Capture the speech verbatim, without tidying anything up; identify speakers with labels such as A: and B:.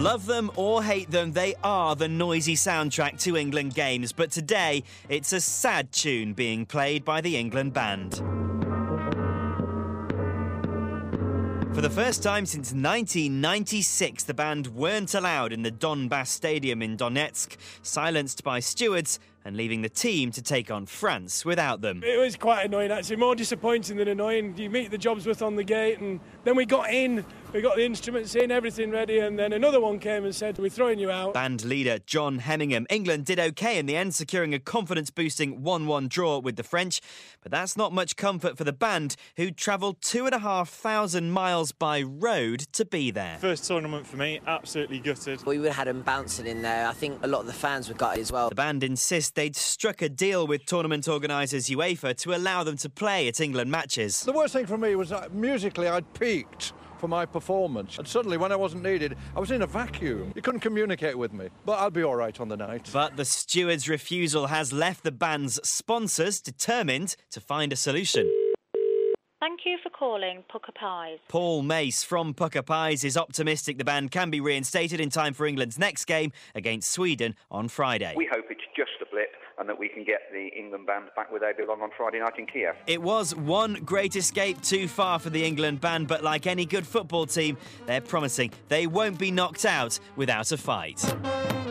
A: Love them or hate them, they are the noisy soundtrack to England games. But today, it's a sad tune being played by the England band. For the first time since nineteen ninety-six, the band weren't allowed in the Donbass Stadium in Donetsk, silenced by stewards and leaving the team to take on France without them.
B: It was quite annoying, actually, more disappointing than annoying. You meet the Jobsworth on the gate, and then we got in, we got the instruments in, everything ready, and then another one came and said, we're throwing you out.
A: Band leader John Hemmingham. England did OK in the end, securing a confidence-boosting one one draw with the French, but that's not much comfort for the band, who travelled two and a half thousand miles by road to be there.
C: First tournament for me, absolutely gutted.
D: We would have had them bouncing in there. I think a lot of the fans were gutted as well.
A: The band insists they'd struck a deal with tournament organisers UEFA to allow them to play at England matches.
E: The worst thing for me was that musically I'd peaked for my performance, and suddenly when I wasn't needed, I was in a vacuum. You couldn't communicate with me, but I'll be all right on the night.
A: But the steward's refusal has left the band's sponsors determined to find a solution.
F: Thank you for calling Pucker Pies.
A: Paul Mace from Pucker Pies is optimistic the band can be reinstated in time for England's next game against Sweden on Friday.
G: We hope it's just a blip and that we can get the England band back where they belong on Friday night in Kiev.
A: It was one great escape too far for the England band, but like any good football team, they're promising they won't be knocked out without a fight.